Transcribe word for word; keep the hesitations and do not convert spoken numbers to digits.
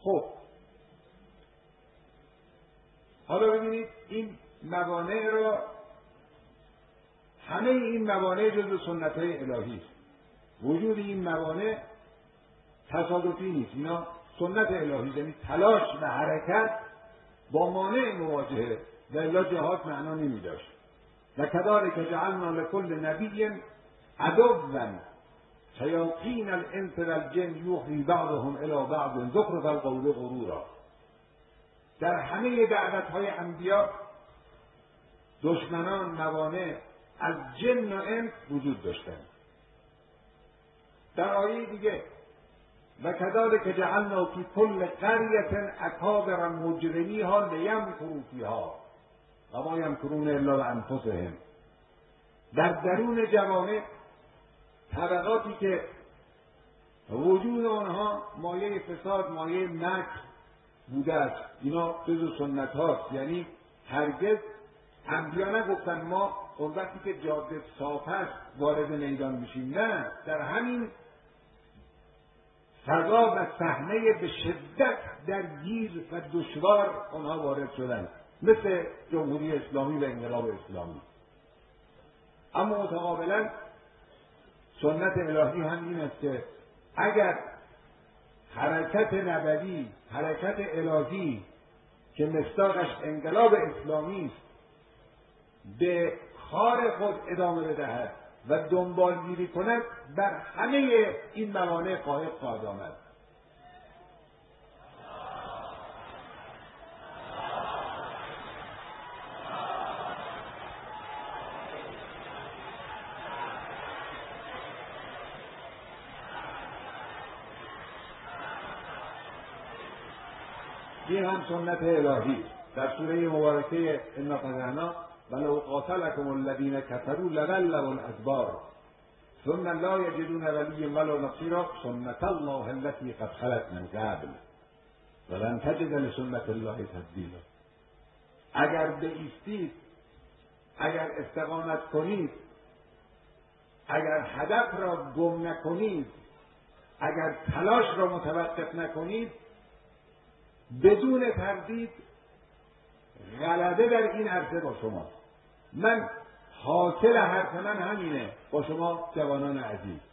خب حالا ببینید این موانع را، همه این موانع جزو سنت‌های الهی است. وجود این موانع تصادفی نیست، اینا سنت الهی، یعنی تلاش و حرکت با مانع مواجهه، و الا جهاد معنا نمی داشت. و کذالک جعلنا لکل نبی عدوا شیاطین الانس والجن یوحی بعضهم الی بعض زخرف القول غرورا. در همه دعوت‌های انبیا دشمنان، موانع از جن و انس وجود داشتند. در آیه دیگه و کذالک جعلنا فی کل قریة اکابر مجرمیها لیمکروا فیها و ما یمکرون الا بانفسهم. در درون جوامع طبقاتی که وجود آنها مایه فساد، مایه مکر بوده است، اینا جزو سنت هاست. یعنی هرگز انبیا نگفتن ما اون وقتی که جاده صاف است وارد میدان میشیم، نه، در همین فضا و صحنه به شدت درگیر و دشوار آنها وارد شدند، مثل جمهوری اسلامی و انقلاب اسلامی. اما متقابلا سنت الهی هم این است که اگر حرکت نبوی، حرکت الهی که مصداقش انقلاب اسلامی است، به کار خود ادامه بدهد و دنبالگیری کند، بر همه این موانع غالب خواهد آمد. این هم سنت الهی در سوره مبارکه انا فتحنا ولو قاتلکم الذین کفروا لولوا الادبار ثم لا یجدون ولیا ولا نصیرا سنت الله التي قد خلت من قبل ولن تجد لسنت الله تبدیلا. اگر بایستید، اگر استقامت کنید، اگر هدف را گم نکنید، اگر تلاش را متوقف نکنید، بدون تردید غلبه در این عرصه با شما. من حاصل حرف من همینه با شما جوانان عزیز.